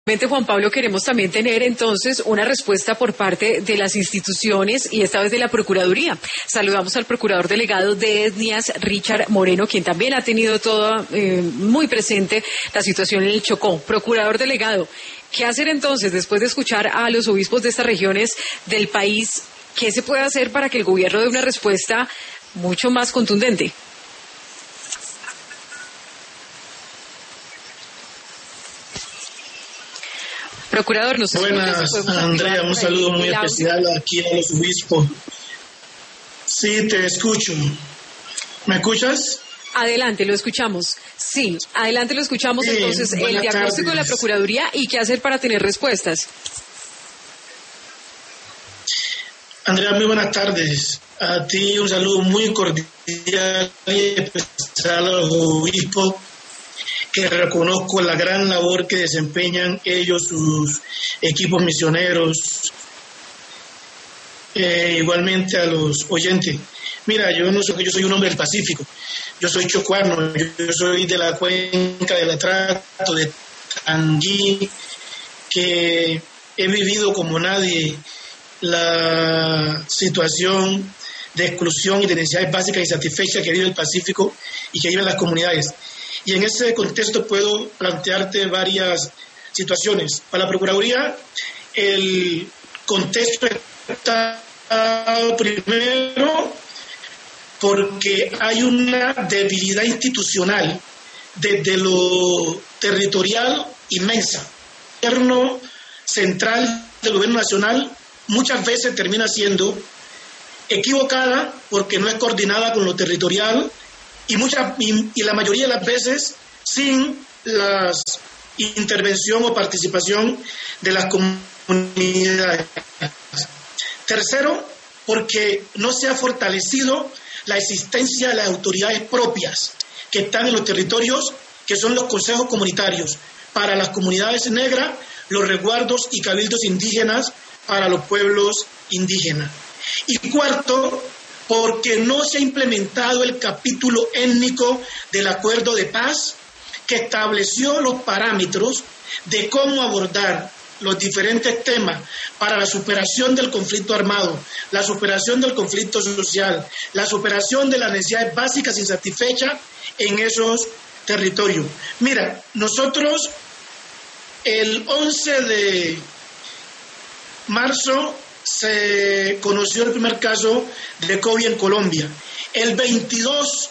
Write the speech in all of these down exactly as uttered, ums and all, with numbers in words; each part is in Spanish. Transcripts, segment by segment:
Juan Pablo, queremos también tener entonces una respuesta por parte de las instituciones y esta vez de la Procuraduría. Saludamos al Procurador Delegado de Etnias, Richard Moreno, quien también ha tenido todo eh, muy presente la situación en el Chocó. Procurador Delegado, ¿qué hacer entonces después de escuchar a los obispos de estas regiones del país? ¿Qué se puede hacer para que el gobierno dé una respuesta mucho más contundente? Procurador, nos Buenas, Andrea, un saludo muy especial aquí a los obispos. Sí, te escucho. ¿Me escuchas? Adelante, lo escuchamos. Sí, adelante lo escuchamos. Sí, entonces, el diagnóstico tardes. de la Procuraduría y qué hacer para tener respuestas. Andrea, muy buenas tardes. A ti un saludo muy cordial y especial a los obispos, que reconozco la gran labor que desempeñan ellos, sus equipos misioneros, eh, igualmente a los oyentes. Mira, yo no soy, yo soy un hombre del Pacífico, yo soy chocuano, yo, yo soy de la cuenca del Atrato, de Tanguí, que he vivido como nadie la situación de exclusión y de necesidades básicas y satisfechas que vive el Pacífico y que viven las comunidades. Y en ese contexto puedo plantearte varias situaciones. Para la Procuraduría, el contexto está primero porque hay una debilidad institucional desde lo territorial inmensa. El gobierno central del gobierno nacional muchas veces termina siendo equivocada porque no es coordinada con lo territorial, y, mucha, y, y la mayoría de las veces sin la intervención o participación de las comunidades. Tercero, porque no se ha fortalecido la existencia de las autoridades propias que están en los territorios, que son los consejos comunitarios para las comunidades negras, los resguardos y cabildos indígenas para los pueblos indígenas. Y cuarto, porque no se ha implementado el capítulo étnico del acuerdo de paz que estableció los parámetros de cómo abordar los diferentes temas para la superación del conflicto armado, la superación del conflicto social, la superación de las necesidades básicas insatisfechas en esos territorios. Mira, nosotros el once de marzo se conoció el primer caso de COVID en Colombia. El veintidós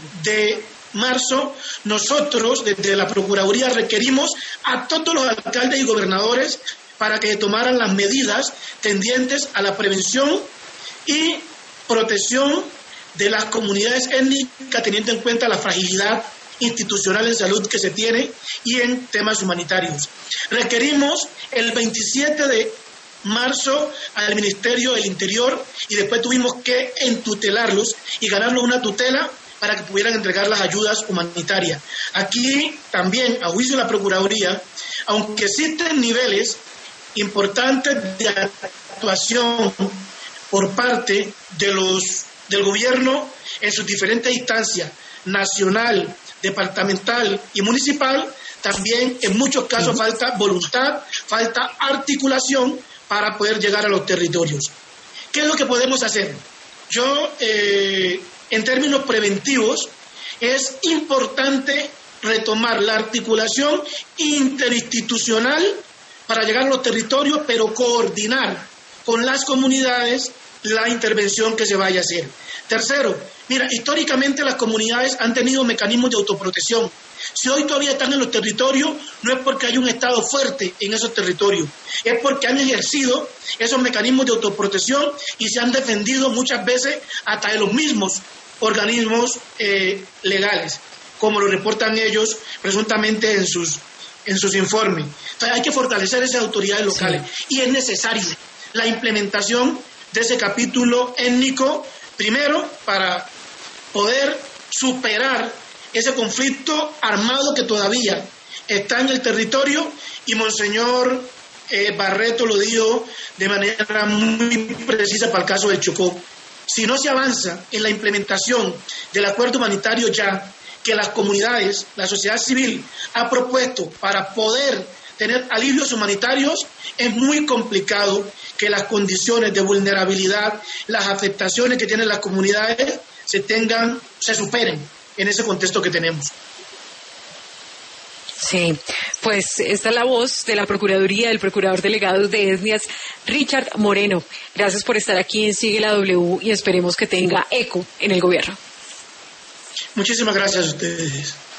de marzo, nosotros desde la Procuraduría requerimos a todos los alcaldes y gobernadores para que tomaran las medidas tendientes a la prevención y protección de las comunidades étnicas, teniendo en cuenta la fragilidad institucional en salud que se tiene y en temas humanitarios. Requerimos el veintisiete de marzo al Ministerio del Interior y después tuvimos que entutelarlos y ganarnos una tutela para que pudieran entregar las ayudas humanitarias. Aquí también, a juicio de la Procuraduría, aunque existen niveles importantes de actuación por parte de los, del gobierno en sus diferentes instancias, nacional, departamental y municipal, también en muchos casos falta voluntad, falta articulación para poder llegar a los territorios. ¿Qué es lo que podemos hacer? Yo, eh, en términos preventivos, es importante retomar la articulación interinstitucional para llegar a los territorios, pero coordinar con las comunidades la intervención que se vaya a hacer. Tercero, mira, históricamente las comunidades han tenido mecanismos de autoprotección. Si hoy todavía están en los territorios, no es porque hay un Estado fuerte en esos territorios, es porque han ejercido esos mecanismos de autoprotección y se han defendido muchas veces hasta de los mismos organismos eh, legales, como lo reportan ellos presuntamente en sus, en sus informes. Entonces hay que fortalecer esas autoridades locales, sí. Y es necesario la implementación de ese capítulo étnico, primero para poder superar ese conflicto armado que todavía está en el territorio, y Monseñor eh, Barreto lo dijo de manera muy precisa para el caso del Chocó. Si no se avanza en la implementación del acuerdo humanitario ya, que las comunidades, la sociedad civil ha propuesto para poder tener alivios humanitarios, es muy complicado que las condiciones de vulnerabilidad, las afectaciones que tienen las comunidades se tengan, se superen en ese contexto que tenemos. Sí, pues esta es la voz de la Procuraduría del Procurador Delegado de Etnias, Richard Moreno. Gracias por estar aquí en Sigue la W y esperemos que tenga eco en el gobierno. Muchísimas gracias a ustedes.